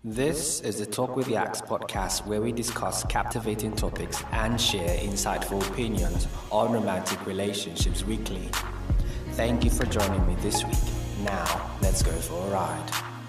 This is the Talk with Yaks podcast where we discuss captivating topics and share insightful opinions on romantic relationships weekly. Thank you for joining me this week. Now, let's go for a ride.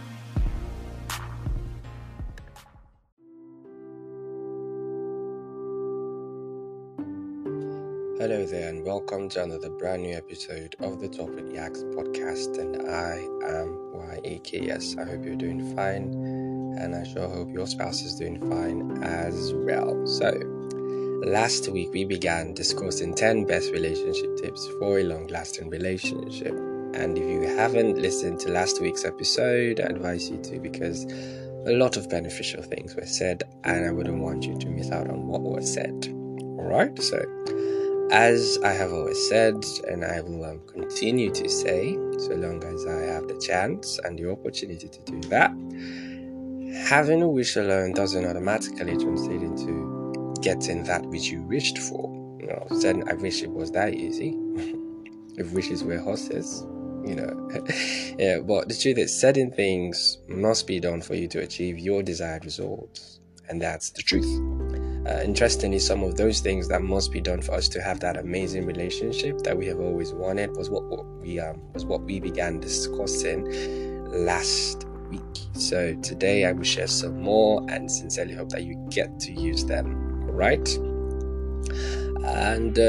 Hello there and welcome to another brand new episode of the Talk with Yaks podcast, and I am YAKS. I hope you're doing fine. And I sure hope your spouse is doing fine as well. So, last week we began discussing 10 best relationship tips for a long-lasting relationship. And if you haven't listened to last week's episode, I advise you to, because a lot of beneficial things were said and I wouldn't want you to miss out on what was said. Alright, so as I have always said, and I will continue to say, so long as I have the chance and the opportunity to do that, having a wish alone doesn't automatically translate into getting that which you wished for. Then I wish it was that easy. If wishes were horses, yeah. But the truth is, certain things must be done for you to achieve your desired results, and that's the truth. Interestingly, some of those things that must be done for us to have that amazing relationship that we have always wanted was what we began discussing last week. So today I will share some more and sincerely hope that you get to use them. Alright? And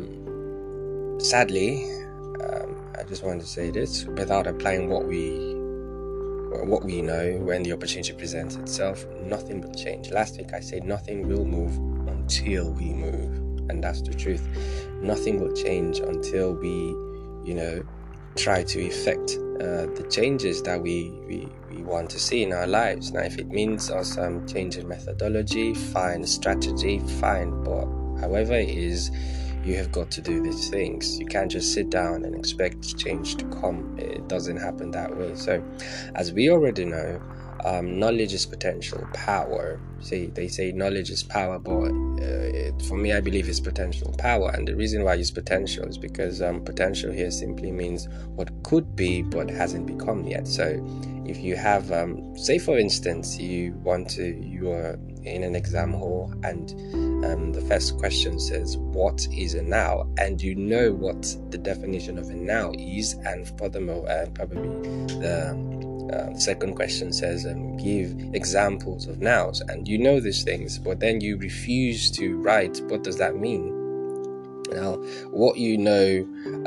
sadly, I just want to say this, without applying what we know when the opportunity presents itself, nothing will change. Last week I said nothing will move until we move, and that's the truth. Nothing will change until we try to effect the changes that we want to see in our lives. Now, if it means us changing methodology, fine. Strategy, fine. But however it is, you have got to do these things. You can't just sit down and expect change to come. It doesn't happen that way. So, as we already know, knowledge is potential power. See, they say knowledge is power, but for me, I believe it's potential power. And the reason why it's potential is because potential here simply means what could be but hasn't become yet. So if you have, say for instance, you are in an exam hall and the first question says, what is a now? And you know what the definition of a now is, and furthermore, probably the second question says, give examples of nows, and you know these things, but then you refuse to write. What does that mean? Now, what you know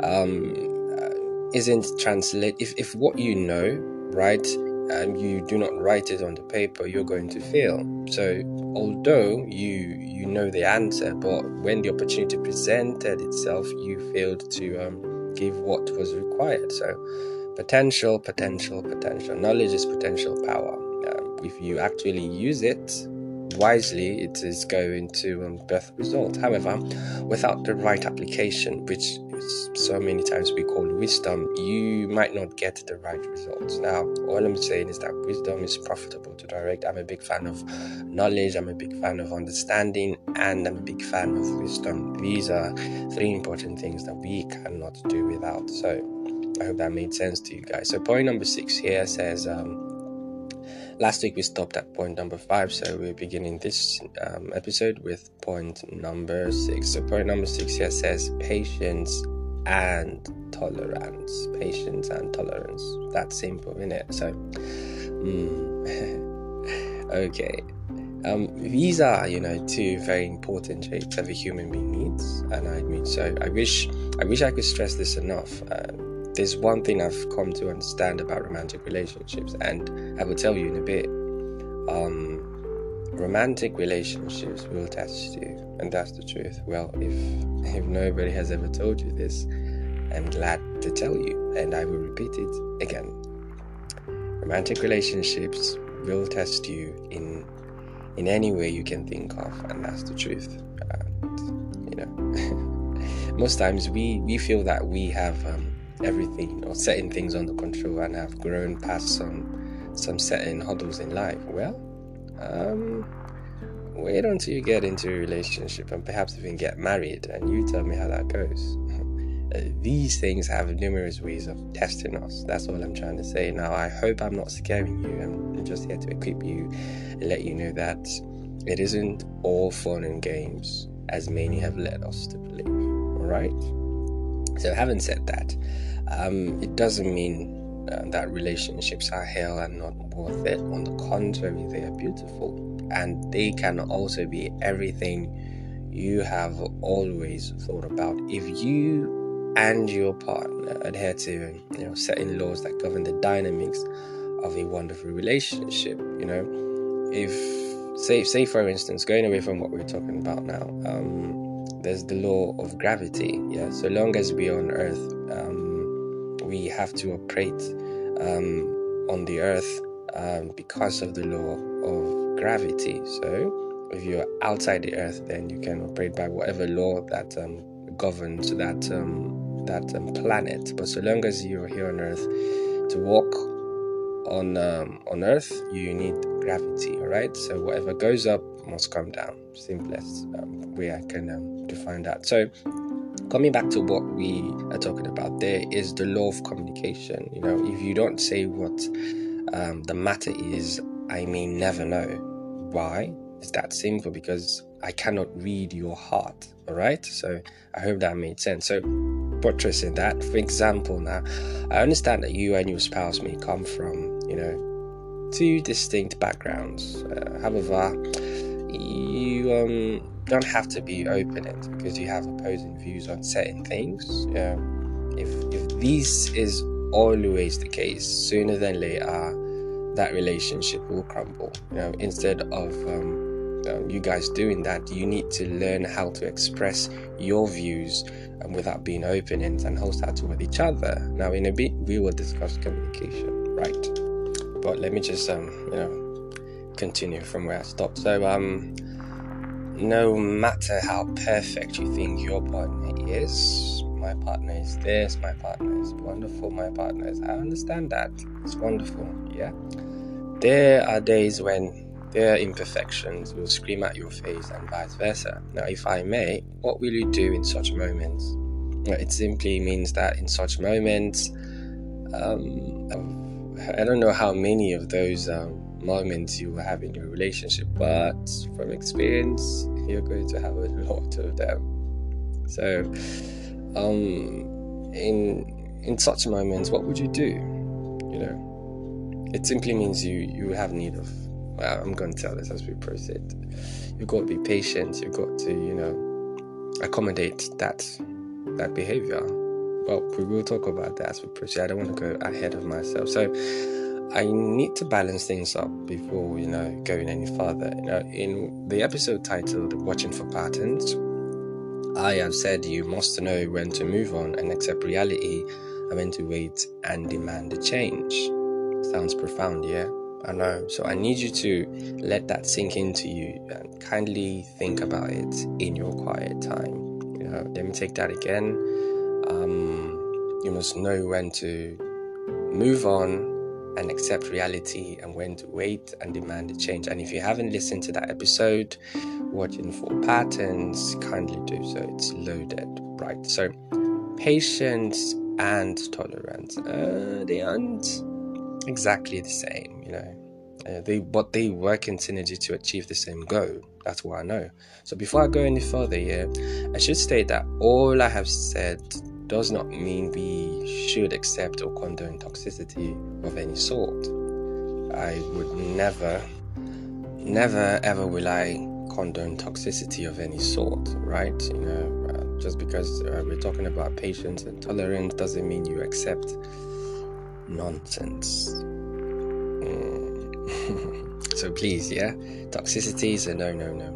isn't translate. If what you know, right, you do not write it on the paper, you're going to fail. So, although you know the answer, but when the opportunity presented itself, you failed to give what was required. So, potential. Knowledge is potential power. If you actually use it wisely, it is going to birth results. However, without the right application, which so many times we call wisdom, you might not get the right results. Now, all I'm saying is that wisdom is profitable to direct. I'm a big fan of knowledge, I'm a big fan of understanding, and I'm a big fan of wisdom. These are three important things that we cannot do without. So I hope that made sense to you guys. So point number 6 here says, last week we stopped at point number 5, so we're beginning this episode with point number 6. So point number 6 here says patience and tolerance. Patience and tolerance. That's simple, isn't it? So, okay. These are, two very important traits every human being needs, and I admit so. I wish I could stress this enough. There's one thing I've come to understand about romantic relationships, and I will tell you in a bit. Romantic relationships will test you, and that's the truth. Well, if nobody has ever told you this, I'm glad to tell you, and I will repeat it again. Romantic relationships will test you in any way you can think of, and that's the truth. Most times we feel that we have everything or certain things under control and have grown past some certain hurdles in life. Well, wait until you get into a relationship and perhaps even get married, and you tell me how that goes. these things have numerous ways of testing us. That's all I'm trying to say. Now, I hope I'm not scaring you. I'm just here to equip you and let you know that it isn't all fun and games as many have led us to believe. All right? So having said that, it doesn't mean that relationships are hell and not worth it. On the contrary, they are beautiful, and they can also be everything you have always thought about if you and your partner adhere to certain laws that govern the dynamics of a wonderful relationship. If say for instance, going away from what we're talking about now, there's the law of gravity. So long as we're on earth, we have to operate on the earth because of the law of gravity. So if you're outside the earth, then you can operate by whatever law that governs that planet. But so long as you're here on earth, to walk on earth, you need gravity. All right, so whatever goes up must come down. Simplest way I can define that. So coming back to what we are talking about, there is the law of communication. If you don't say what the matter is, I may never know. Why? It's that simple, because I cannot read your heart. All right, so I hope that made sense. So buttressing that, for example, now I understand that you and your spouse may come from two distinct backgrounds. However, you don't have to be open-ended because you have opposing views on certain things. If this is always the case, sooner than later that relationship will crumble. Instead of you guys doing that, you need to learn how to express your views without being open-ended and hostile toward each other. Now, in a bit, we will discuss communication, right? But let me just continue from where I stopped. So no matter how perfect you think your partner is, my partner is this, my partner is wonderful, my partner is, I understand that, it's wonderful, yeah? There are days when their imperfections will scream at your face and vice versa. Now, if I may, what will you do in such moments? It simply means that in such moments, I don't know how many of those moments you will have in your relationship, but from experience, you're going to have a lot of them. So, in such moments, what would you do? It simply means you have need of. Well, I'm going to tell this as we proceed. You've got to be patient. You've got to, accommodate that behavior. Well, we will talk about that as we proceed. I don't want to go ahead of myself. So I need to balance things up before, going any further. In the episode titled Watching for Patterns, I have said you must know when to move on and accept reality and when to wait and demand a change. Sounds profound, yeah? I know. So I need you to let that sink into you and kindly think about it in your quiet time. Let me take that again. You must know when to move on and accept reality and when to wait and demand a change. And if you haven't listened to that episode, Watching for Patterns, kindly do so. It's loaded, right? So patience and tolerance, they aren't exactly the same, they work in synergy to achieve the same goal. That's what I know. So before I go any further here, I should state that all I have said does not mean we should accept or condone toxicity of any sort. I would never ever will I condone toxicity of any sort, right? Just because we're talking about patience and tolerance doesn't mean you accept nonsense. So please, toxicity is a no.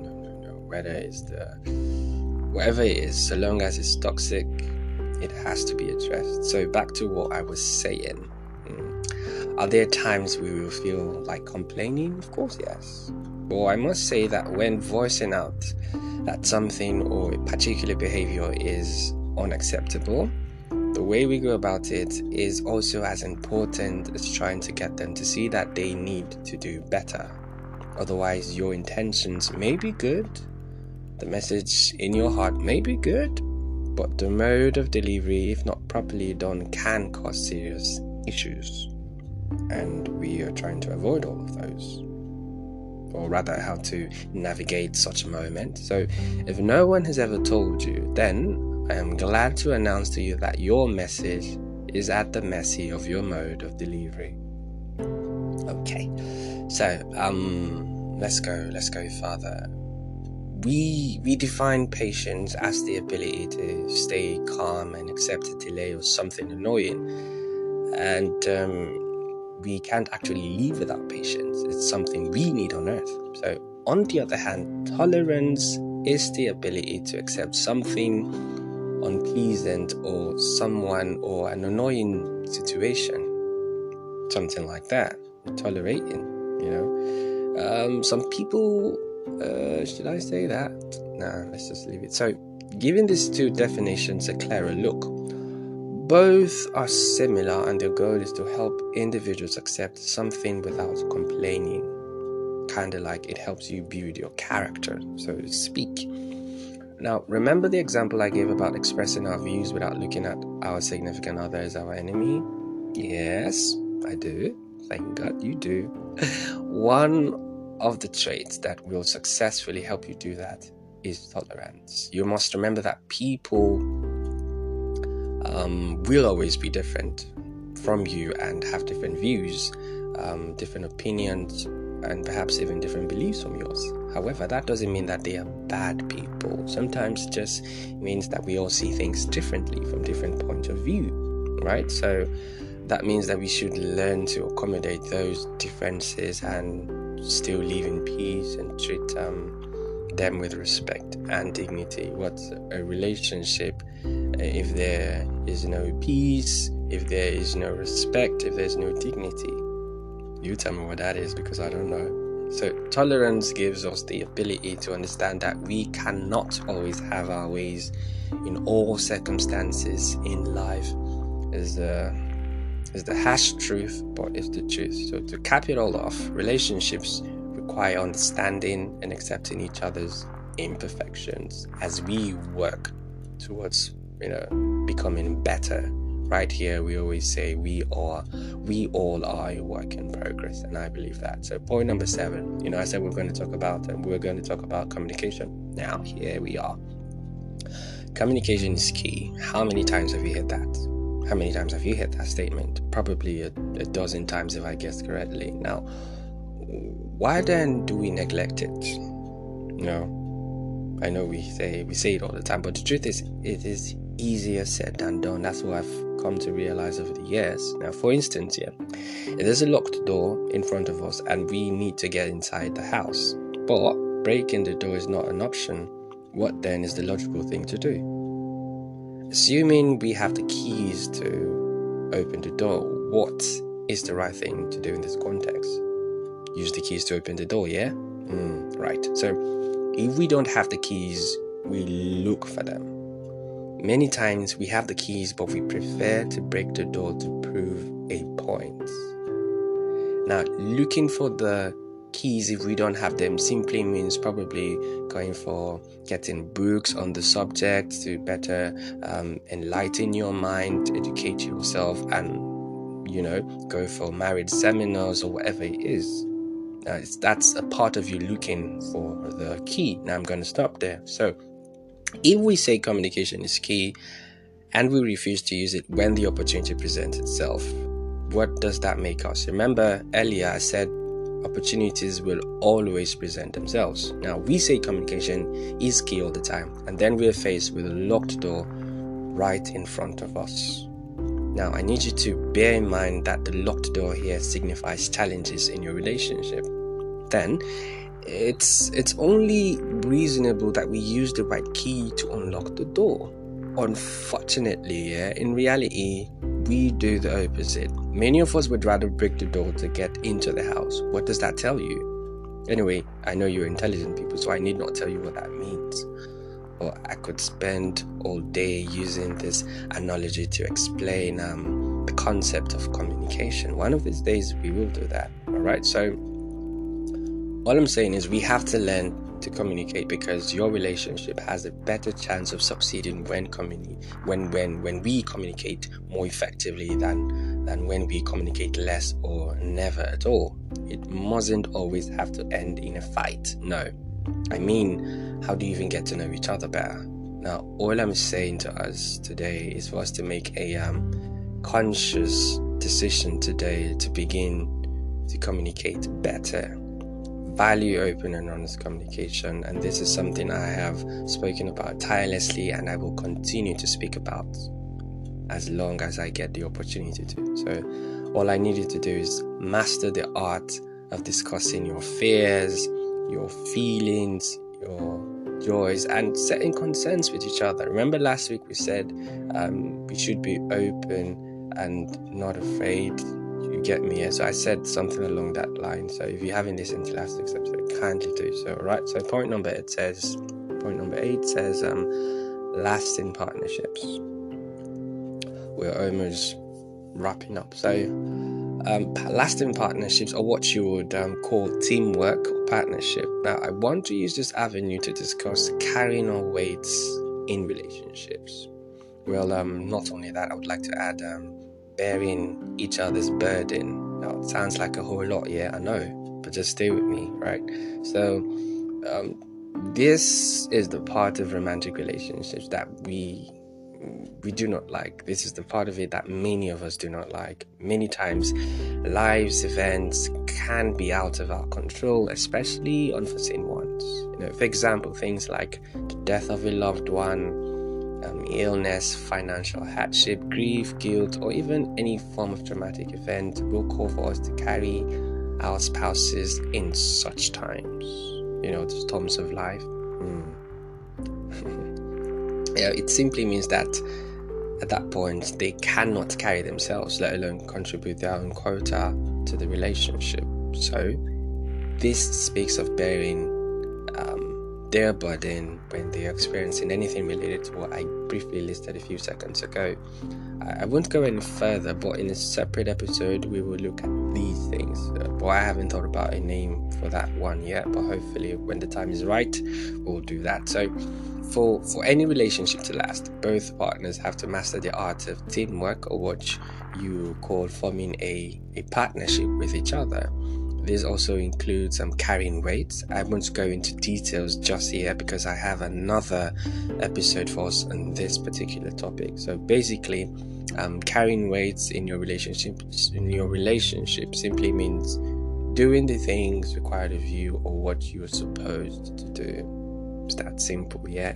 Whatever it is, so long as it's toxic, it has to be addressed. So back to what I was saying. Are there times we will feel like complaining? Of course, yes. Well, I must say that when voicing out that something or a particular behavior is unacceptable, the way we go about it is also as important as trying to get them to see that they need to do better. Otherwise, your intentions may be good, the message in your heart may be good, but the mode of delivery, if not properly done, can cause serious issues. And we are trying to avoid all of those, or rather how to navigate such a moment. So if no one has ever told you, then I am glad to announce to you that your message is at the mercy of your mode of delivery. Okay, so let's go further. We define patience as the ability to stay calm and accept a delay or something annoying, and we can't actually live without patience. It's something we need on earth. So on the other hand, tolerance is the ability to accept something unpleasant or someone or an annoying situation, something like that. Tolerating, some people, should I say that? Nah, let's just leave it. So giving these two definitions a clearer look, both are similar, and their goal is to help individuals accept something without complaining. Kind of like it helps you build your character, so to speak. Now, remember the example I gave about expressing our views without looking at our significant other as our enemy? Yes, I do. Thank God you do. One of the traits that will successfully help you do that is tolerance. You must remember that people will always be different from you and have different views, different opinions, and perhaps even different beliefs from yours. However, that doesn't mean that they are bad people. Sometimes it just means that we all see things differently from different points of view, right? So that means that we should learn to accommodate those differences and still live in peace and treat them with respect and dignity. What's a relationship if there is no peace, if there is no respect, if there's no dignity? You tell me what that is, because I don't know. So tolerance gives us the ability to understand that we cannot always have our ways in all circumstances in life. Is the harsh truth, but it's the truth. So to cap it all off, relationships require understanding and accepting each other's imperfections as we work towards, becoming better. Right here, we always say we all are a work in progress, and I believe that. So point number 7, I said we're going to talk about communication. Now here we are. Communication is key. How many times have you heard that? How many times have you heard that statement? Probably a dozen times if I guess correctly. Now, why then do we neglect it? I know we say it all the time, but the truth is, it is easier said than done. That's what I've come to realize over the years. Now, for instance, if there's a locked door in front of us and we need to get inside the house, but breaking the door is not an option, what then is the logical thing to do? Assuming we have the keys to open the door, what is the right thing to do in this context? Use the keys to open the door, yeah? Right. So if we don't have the keys, we look for them. Many times we have the keys, but we prefer to break the door to prove a point. Now, looking for the keys if we don't have them simply means probably going for getting books on the subject to better enlighten your mind, educate yourself, and go for marriage seminars or whatever it is. That's a part of you looking for the key. Now I'm going to stop there. So if we say communication is key and we refuse to use it when the opportunity presents itself, what does that make us? Remember earlier I said opportunities will always present themselves. Now we say communication is key all the time, and then we're faced with a locked door right in front of us. Now I need you to bear in mind that the locked door here signifies challenges in your relationship. Then it's only reasonable that we use the right key to unlock the door. Unfortunately, in reality, we do the opposite. Many of us would rather break the door to get into the house. What does that tell you? Anyway, I know you're intelligent people, so I need not tell you what that means. Or I could spend all day using this analogy to explain the concept of communication. One of these days we will do that. Alright, so all I'm saying is we have to learn to communicate, because your relationship has a better chance of succeeding when we communicate more effectively than when we communicate less or never at all. It mustn't always have to end in a fight. No. I mean, how do you even get to know each other better? Now, all I'm saying to us today is for us to make a conscious decision today to begin to communicate better. Value open and honest communication, and this is something I have spoken about tirelessly, and I will continue to speak about as long as I get the opportunity to. So all I need you to do is master the art of discussing your fears, your feelings, your joys, and setting concerns with each other. Remember last week we said we should be open and not afraid. You get me? Yeah? So I said something along that line. So if you haven't listened to last week's episode, kindly do so. Right. So point number 8 says lasting partnerships. We're almost wrapping up. So lasting partnerships are what you would call teamwork or partnership. Now, I want to use this avenue to discuss carrying our weights in relationships. Well, not only that, I would like to add bearing each other's burden. Now, it sounds like a whole lot, yeah, I know, but just stay with me, right? So, this is the part of romantic relationships that we do not like. This is the part of it that many of us do not like. Many times, life's events can be out of our control, especially unforeseen ones. For example, things like the death of a loved one, illness, financial hardship, grief, guilt, or even any form of traumatic event will call for us to carry our spouses in such times. The storms of life. It simply means that at that point they cannot carry themselves, let alone contribute their own quota to the relationship. So this speaks of bearing their burden when they are experiencing anything related to what I briefly listed a few seconds ago. I won't go any further, but in a separate episode we will look at these things. But I haven't thought about a name for that one yet, but hopefully when the time is right we'll do that. So for any relationship to last, both partners have to master the art of teamwork, or what you call forming a partnership with each other. This also includes carrying weights. I won't go into details just here because I have another episode for us on this particular topic. So basically, carrying weights in your relationship simply means doing the things required of you or what you're supposed to do. It's that simple, yeah.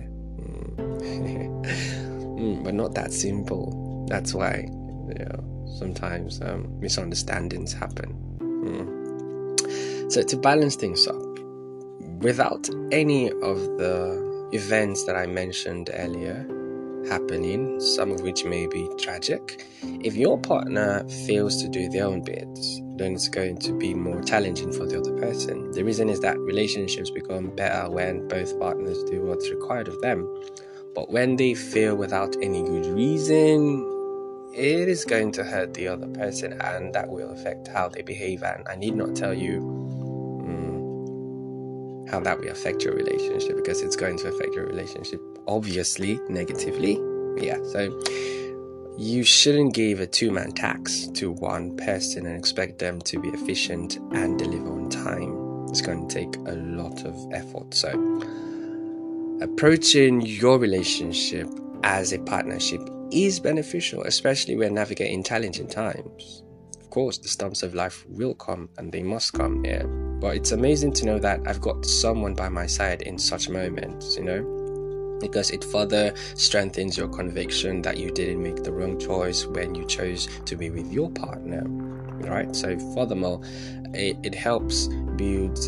But not that simple. That's why sometimes misunderstandings happen. So to balance things up, without any of the events that I mentioned earlier happening, some of which may be tragic, if your partner fails to do their own bits, then it's going to be more challenging for the other person. The reason is that relationships become better when both partners do what's required of them. But when they fail without any good reason, it is going to hurt the other person, and that will affect how they behave. And I need not tell you how that will affect your relationship, because it's going to affect your relationship obviously negatively. So you shouldn't give a two-man tax to one person and expect them to be efficient and deliver on time. It's going to take a lot of effort. So approaching your relationship as a partnership is beneficial, especially when navigating challenging times. Of course, the storms of life will come, and they must come, but it's amazing to know that I've got someone by my side in such moments, because it further strengthens your conviction that you didn't make the wrong choice when you chose to be with your partner, right? So furthermore, it helps builds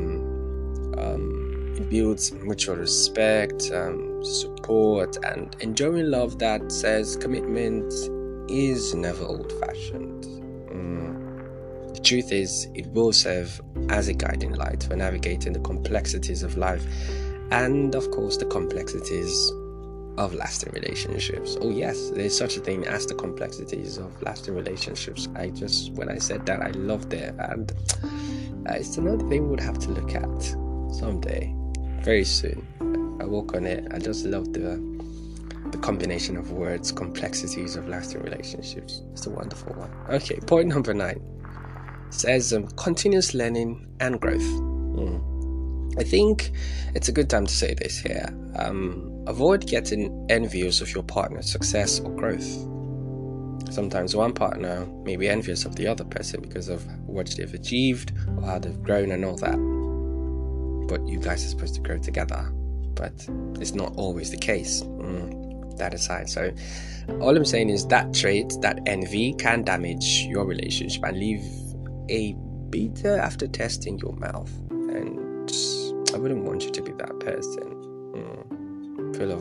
mutual respect, support, and enduring love that says commitment is never old-fashioned. The truth is, it will serve as a guiding light for navigating the complexities of life, and of course the complexities of lasting relationships. Oh yes, there's such a thing as the complexities of lasting relationships. When I said that, I loved it, and it's another thing we'd have to look at someday. very soon. I work on it. I just love the combination of words, complexities of lasting relationships. It's a wonderful one. Okay, point number 9 says continuous learning and growth. I think it's a good time to say this here. Avoid getting envious of your partner's success or growth. Sometimes one partner may be envious of the other person because of what they've achieved or how they've grown and all that. But you guys are supposed to grow together. But it's not always the case. That aside, so all I'm saying is that trait, that envy, can damage your relationship and leave a bitter aftertaste in your mouth. And I wouldn't want you to be that person, full of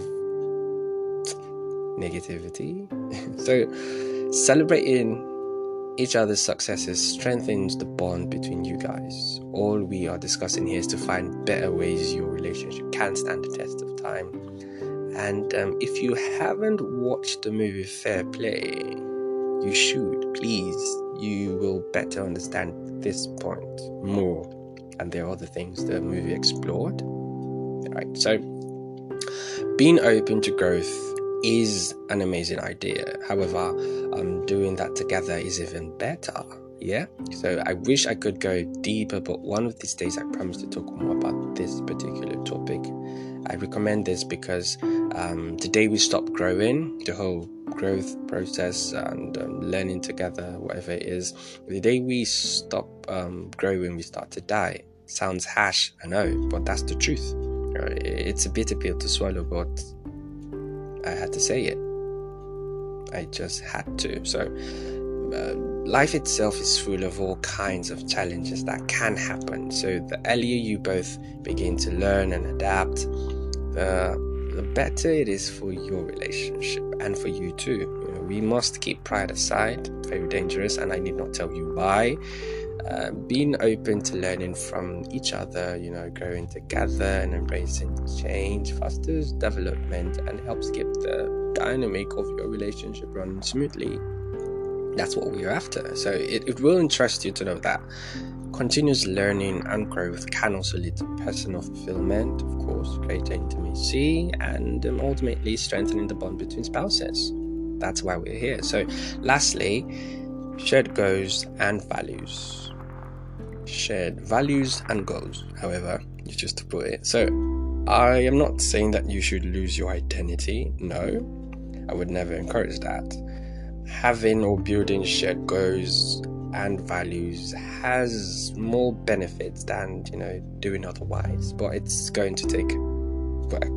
negativity. So celebrating each other's successes strengthens the bond between you guys. All we are discussing here is to find better ways your relationship can stand the test of time. And if you haven't watched the movie Fair Play, you should, please. You will better understand this point more. And there are other things the movie explored. Right, so being open to growth is an amazing idea. However, doing that together is even better. Yeah, so I wish I could go deeper, but one of these days I promise to talk more about this particular topic. I recommend this because the day we stop growing, the whole growth process and learning together, whatever it is, the day we stop growing, we start to die. Sounds harsh, I know, but that's the truth. It's a bitter pill to swallow, but I had to say it. I just had to. So life itself is full of all kinds of challenges that can happen. So the earlier you both begin to learn and adapt, the better it is for your relationship and for you too. We must keep pride aside. Very dangerous, and I need not tell you why. Being open to learning from each other, growing together and embracing change fosters development and helps keep the dynamic of your relationship running smoothly. That's what we're after. So it will interest you to know that continuous learning and growth can also lead to personal fulfillment, of course, greater intimacy, and ultimately strengthening the bond between spouses. That's why we're here. So lastly, shared goals and values. Shared values and goals, however you choose to put it. So I am not saying that you should lose your identity. No, I would never encourage that. Having or building shared goals and values has more benefits than doing otherwise, but it's going to take work.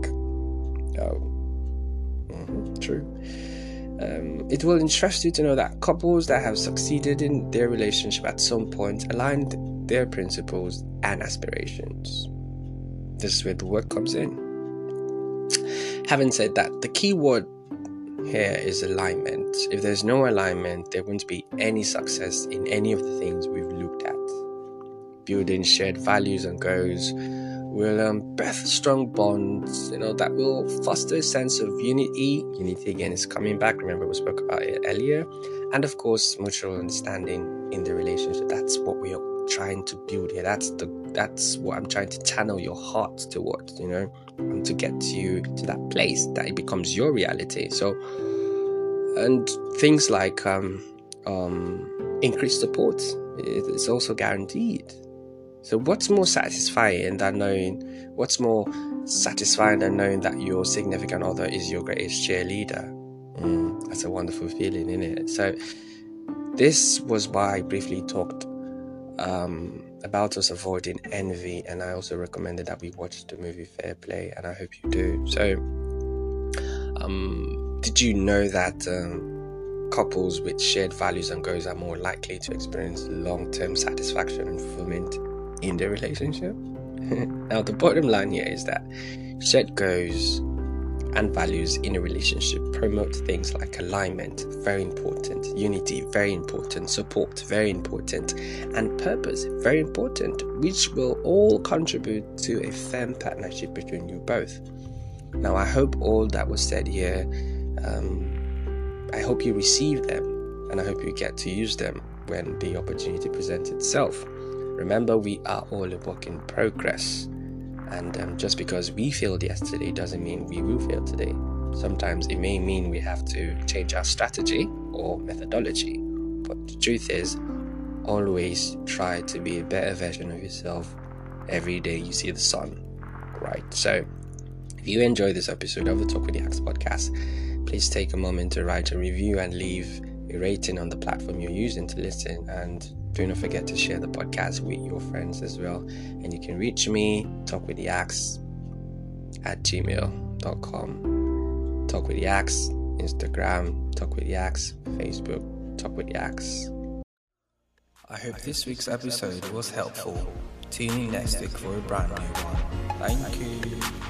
True. It will interest you to know that couples that have succeeded in their relationship at some point aligned their principles and aspirations. This is where the work comes in. Having said that, the key word here is alignment. If there's no alignment, there won't be any success in any of the things we've looked at. Building shared values and goals will birth strong bonds, that will foster a sense of unity. Unity again is coming back. Remember, we spoke about it earlier. And of course, mutual understanding in the relationship. That's what we are trying to build here. That's what I'm trying to channel your heart towards, and to get you to that place that it becomes your reality. So, and things like increased support is also guaranteed. So what's more satisfying than knowing that your significant other is your greatest cheerleader? That's a wonderful feeling, isn't it? So this was why I briefly talked about us avoiding envy, and I also recommended that we watch the movie Fair Play, and I hope you do. So did you know that couples with shared values and goals are more likely to experience long-term satisfaction and fulfillment in their relationship? Now the bottom line here is that shared goals and values in a relationship promote things like alignment, very important, unity, very important, support, very important, and purpose, very important, which will all contribute to a firm partnership between you both. Now I hope all that was said here, I hope you receive them, and I hope you get to use them when the opportunity presents itself. Remember, we are all a work in progress. And just because we failed yesterday doesn't mean we will fail today. Sometimes it may mean we have to change our strategy or methodology. But the truth is, always try to be a better version of yourself every day you see the sun, right? So if you enjoy this episode of the Talk with the Axe podcast, please take a moment to write a review and leave a rating on the platform you're using to listen. And do not forget to share the podcast with your friends as well. And you can reach me, talkwiththeaxe@gmail.com. Talk with the Axe, Instagram, Talk with the Axe, Facebook, Talk with the Axe. I hope this week's episode was helpful. Tune in next week for a brand new one. Thank you.